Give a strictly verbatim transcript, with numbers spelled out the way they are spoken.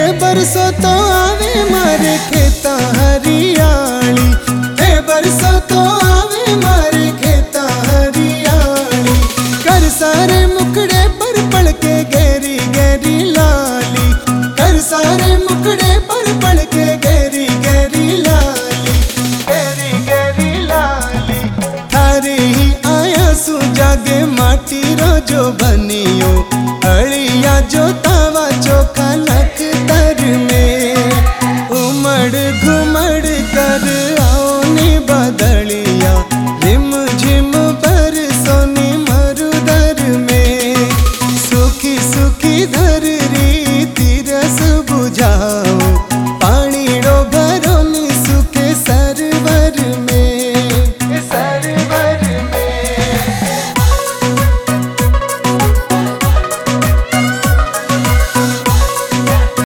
बरसों तो आवे मारे खेता हरियाली, हे बरसों तो आवे मारे खेता हरियाली। कर सारे मुखड़े पर पड़ के गहरी गहरी लाली, कर सारे मुखड़े पर